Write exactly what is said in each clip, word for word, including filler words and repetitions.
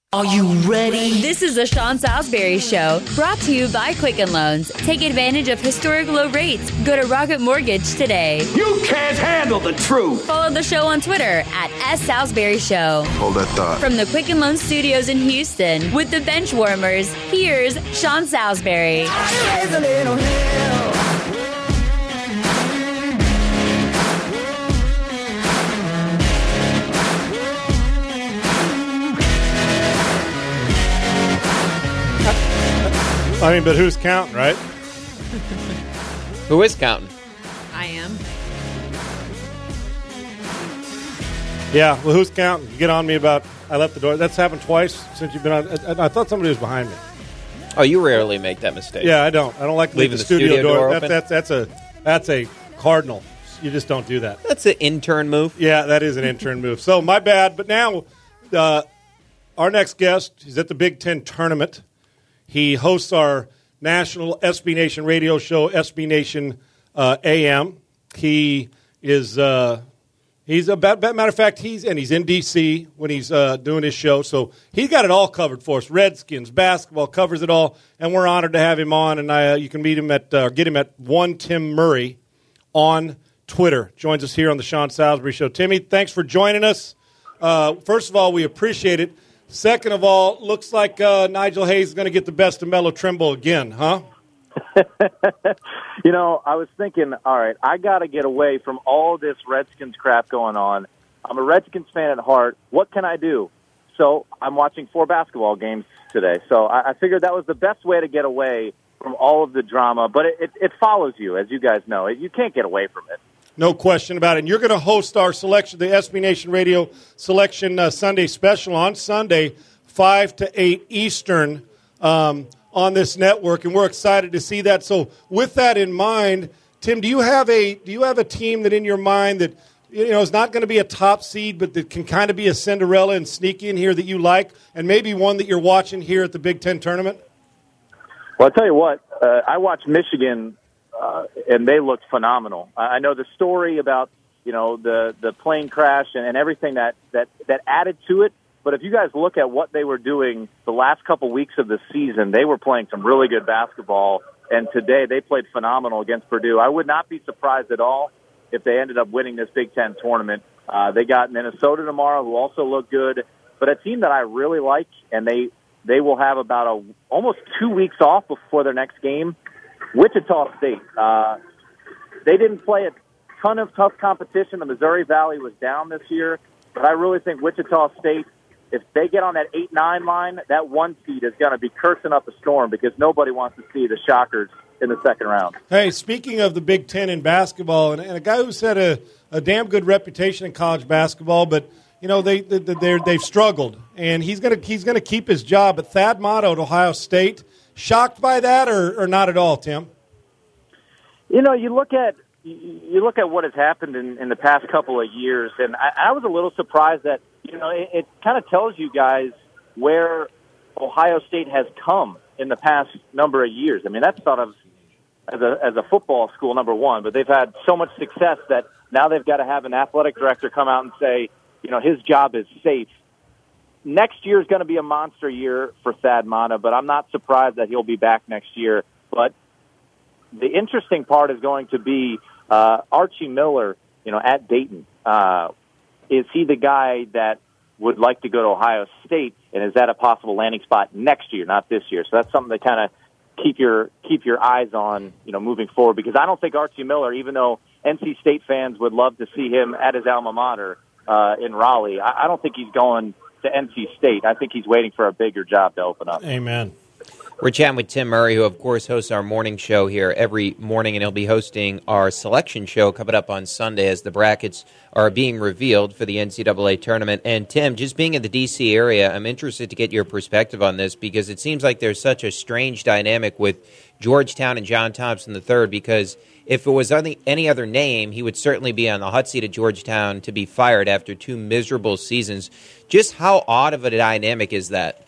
Are you ready? This is the Sean Salisbury Show, brought to you by Quicken Loans. Take advantage of historic low rates. Go to Rocket Mortgage today. You can't handle the truth. Follow the show on Twitter at S Salisbury Show. Hold that thought. From the Quicken Loans studios in Houston, with the bench warmers, here's Sean Salisbury. I mean, but who's counting, right? Who is counting? I am. Yeah, well, who's counting? You get on me about I left the door. That's happened twice since you've been on. I, I thought somebody was behind me. Oh, you rarely make that mistake. Yeah, I don't. I don't like to leave Leaving the, the studio, studio door. door That's, open? that's that's a that's a cardinal. You just don't do that. That's an intern move. Yeah, that is an intern move. So my bad. But now, uh, our next guest is at the Big Ten tournament. He hosts our national S B Nation radio show, S B Nation uh, A M. He is uh, he's a matter of fact he's and he's in D C when he's uh, doing his show, so he's got it all covered for us. Redskins basketball covers it all, and we're honored to have him on. And I, uh, you can meet him at uh, get him at one Tim Murray on Twitter. Joins us here on the Sean Salisbury Show. Timmy, thanks for joining us. Uh, first of all, we appreciate it. Second of all, looks like uh, Nigel Hayes is going to get the best of Melo Trimble again, huh? You know, I was thinking, all right, I got to get away from all this Redskins crap going on. I'm a Redskins fan at heart. What can I do? So I'm watching four basketball games today. So I, I figured that was the best way to get away from all of the drama. But it, it, it follows you, as you guys know. You can't get away from it. No question about it. And you're going to host our selection, the S B Nation Radio Selection uh, Sunday Special on Sunday, five to eight Eastern um, on this network, and we're excited to see that. So with that in mind, Tim, do you have a do you have a team that in your mind that you know is not going to be a top seed, but that can kind of be a Cinderella and sneak in here that you like, and maybe one that you're watching here at the Big Ten tournament? Well, I'll tell you what, uh, I watched Michigan. Uh, and they looked phenomenal. I know the story about, you know, the, the plane crash and, and everything that, that, that added to it. But if you guys look at what they were doing the last couple weeks of the season, they were playing some really good basketball. And today they played phenomenal against Purdue. I would not be surprised at all if they ended up winning this Big Ten tournament. Uh, they got Minnesota tomorrow, who also look good. But a team that I really like, and they, they will have about a, almost two weeks off before their next game, Wichita State. Uh, they didn't play a ton of tough competition. The Missouri Valley was down this year, but I really think Wichita State, if they get on that eight nine line, that one seed is going to be cursing up a storm because nobody wants to see the Shockers in the second round. Hey, speaking of the Big Ten in basketball, and, and a guy who's had a, a damn good reputation in college basketball, but you know they they they're, they've struggled, and he's gonna he's gonna keep his job. But Thad Matta at Ohio State. Shocked by that, or, or not at all, Tim? You know, you look at you look at what has happened in, in the past couple of years, and I, I was a little surprised that you know it, it kind of tells you guys where Ohio State has come in the past number of years. I mean, that's thought of as a as a football school, number one, but they've had so much success that now they've got to have an athletic director come out and say, you know, his job is safe. Next year is going to be a monster year for Thad Matta, but I'm not surprised that he'll be back next year. But the interesting part is going to be uh, Archie Miller, you know, at Dayton. Uh, is he the guy that would like to go to Ohio State, and is that a possible landing spot next year, not this year? So that's something to kind of keep your keep your eyes on, you know, moving forward. Because I don't think Archie Miller, even though N C State fans would love to see him at his alma mater uh, in Raleigh, I, I don't think he's going to N C State. I think he's waiting for a bigger job to open up. Amen. We're chatting with Tim Murray, who, of course, hosts our morning show here every morning, and he'll be hosting our selection show coming up on Sunday as the brackets are being revealed for the N C double A tournament. And, Tim, just being in the D C area, I'm interested to get your perspective on this because it seems like there's such a strange dynamic with Georgetown and John Thompson the third, because if it was any, any other name, he would certainly be on the hot seat at Georgetown to be fired after two miserable seasons. Just how odd of a dynamic is that?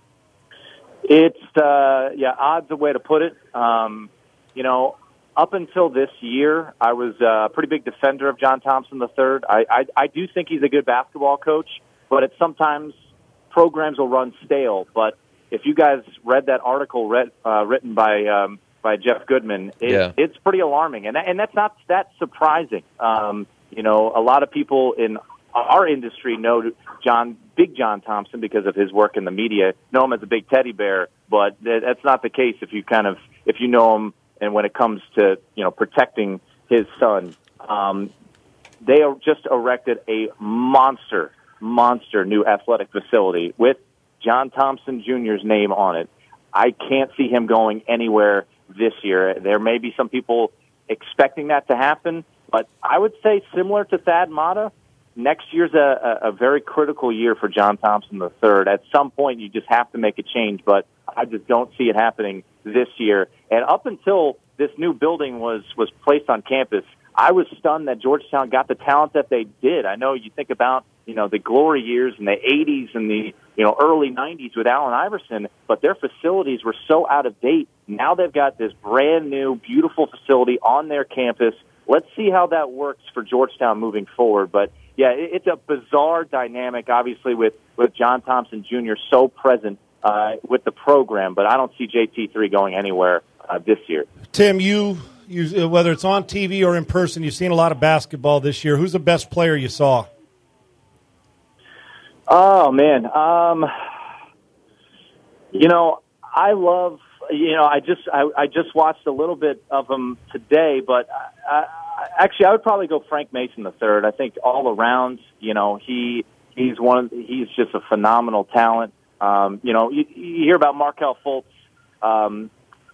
It's, uh, yeah, odd's a way to put it. Um, you know, up until this year, I was a pretty big defender of John Thompson the third. I, I, I do think he's a good basketball coach, but it's sometimes programs will run stale. But if you guys read that article read, uh, written by um, by Jeff Goodman, it, yeah. it's pretty alarming, and that, and that's not that surprising. Um, you know, a lot of people in our industry know John, Big John Thompson, because of his work in the media, know him as a big teddy bear, but that's not the case if you kind of, if you know him and when it comes to, you know, protecting his son. Um, they just erected a monster, monster new athletic facility with John Thompson Junior's name on it. I can't see him going anywhere this year. There may be some people expecting that to happen, but I would say similar to Thad Matta, next year's a, a, a very critical year for John Thompson the third. At some point, you just have to make a change, but I just don't see it happening this year. And up until this new building was, was placed on campus, I was stunned that Georgetown got the talent that they did. I know you think about, you know, the glory years in the eighties and the, you know, early nineties with Allen Iverson, but their facilities were so out of date. Now they've got this brand new, beautiful facility on their campus. Let's see how that works for Georgetown moving forward. But yeah, it's a bizarre dynamic, obviously, with, with John Thompson Junior so present uh, with the program, but I don't see J T three going anywhere uh, this year. Tim, you, you, whether it's on T V or in person, you've seen a lot of basketball this year. Who's the best player you saw? Oh, man. Um, you know, I love, you know, I just I, I just watched a little bit of him today, but I, I, actually I would probably go Frank Mason the third. I think all around, you know, he he's one of, he's just a phenomenal talent. Um, you know, you, you hear about Markelle Fultz um,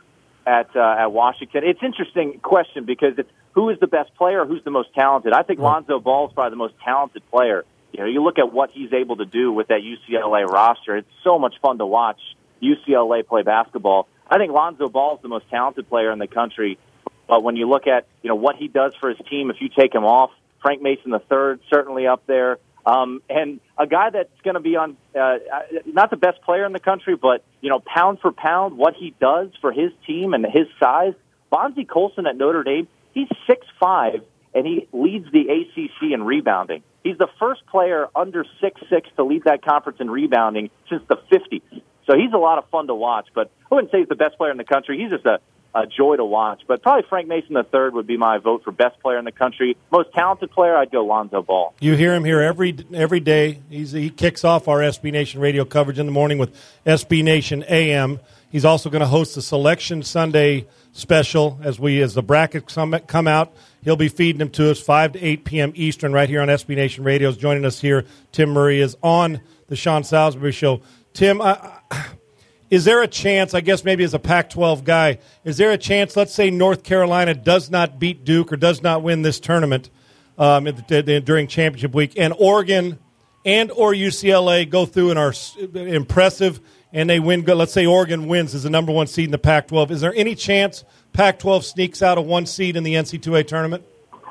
at uh, at Washington. It's an interesting question because it's who is the best player, who's the most talented. I think Lonzo Ball is probably the most talented player. You know, you look at what he's able to do with that U C L A roster. It's so much fun to watch U C L A play basketball. I think Lonzo Ball is the most talented player in the country. But when you look at, you know, what he does for his team, if you take him off, Frank Mason the third, certainly up there. Um, and a guy that's going to be on, uh, not the best player in the country, but, you know, pound for pound, what he does for his team and his size. Bonzie Colson at Notre Dame, he's six five, and he leads the A C C in rebounding. He's the first player under six six to lead that conference in rebounding since the fifties. So he's a lot of fun to watch, but I wouldn't say he's the best player in the country. He's just a, a joy to watch. But probably Frank Mason the third would be my vote for best player in the country. Most talented player, I'd go Lonzo Ball. You hear him here every every day. He's, he kicks off our S B Nation radio coverage in the morning with S B Nation A M. He's also going to host the Selection Sunday special as we as the brackets come, come out. He'll be feeding them to us five to eight p.m. Eastern right here on S B Nation Radio. Joining us here, Tim Murray is on the Sean Salisbury Show. Tim, I, I, is there a chance, I guess maybe as a Pac twelve guy, is there a chance, let's say North Carolina does not beat Duke or does not win this tournament um, during championship week, and Oregon and or U C L A go through and are impressive, and they win, let's say Oregon wins as the number one seed in the Pac twelve. Is there any chance Pac twelve sneaks out a one seed in the N C double A tournament?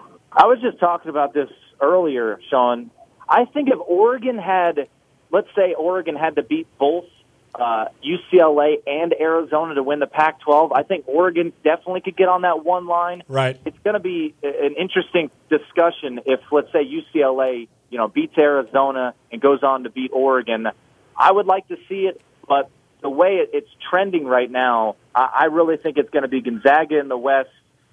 I was just talking about this earlier, Sean. I think if Oregon had, let's say Oregon had to beat both uh, U C L A and Arizona to win the Pac twelve, I think Oregon definitely could get on that one line. Right. It's going to be an interesting discussion if, let's say, U C L A, you know, beats Arizona and goes on to beat Oregon. I would like to see it, but the way it's trending right now, I really think it's going to be Gonzaga in the West.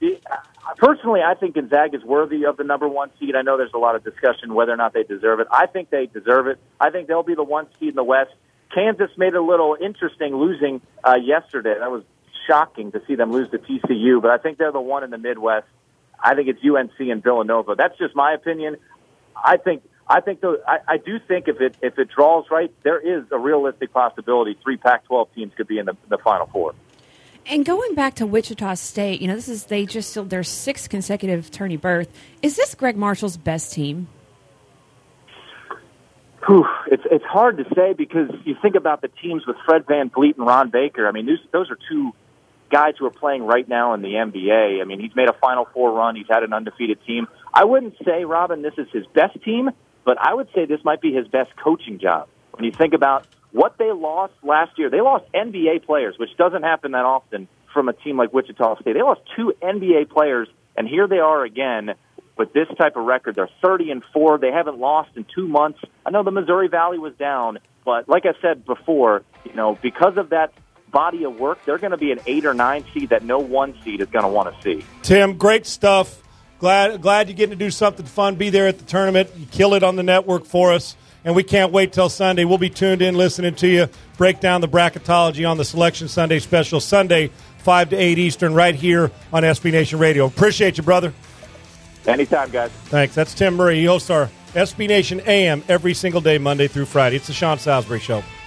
Personally, I think Gonzaga is worthy of the number one seed. I know there's a lot of discussion whether or not they deserve it. I think they deserve it. I think they'll be the one seed in the West. Kansas made it a little interesting losing uh, yesterday. That was shocking to see them lose to T C U, but I think they're the one in the Midwest. I think it's U N C and Villanova. That's just my opinion. I think I think the, I, I do think if it if it draws right, there is a realistic possibility three Pac twelve teams could be in the, the Final Four. And going back to Wichita State, you know, this is they just still their sixth consecutive tourney berth. Is this Greg Marshall's best team? Whew, it's it's hard to say because you think about the teams with Fred VanVleet and Ron Baker. I mean, those, those are two guys who are playing right now in the N B A. I mean, he's made a Final Four run. He's had an undefeated team. I wouldn't say, Robin, this is his best team, but I would say this might be his best coaching job. When you think about what they lost last year, they lost N B A players, which doesn't happen that often from a team like Wichita State. They lost two N B A players, and here they are again with this type of record. They're thirty and four. They haven't lost in two months. I know the Missouri Valley was down, But like I said before, you know, because of that body of work, they're going to be an eight or nine seed that no one seed is going to want to see. Tim, great stuff. Glad glad you're getting to do something fun. Be there at the tournament. You kill it on the network for us. And we can't wait till Sunday. We'll be tuned in listening to you break down the bracketology on the Selection Sunday special, Sunday, five to eight Eastern, right here on S B Nation Radio. Appreciate you, brother. Anytime, guys. Thanks. That's Tim Murray. He hosts our S B Nation A M every single day, Monday through Friday. It's the Sean Salisbury Show.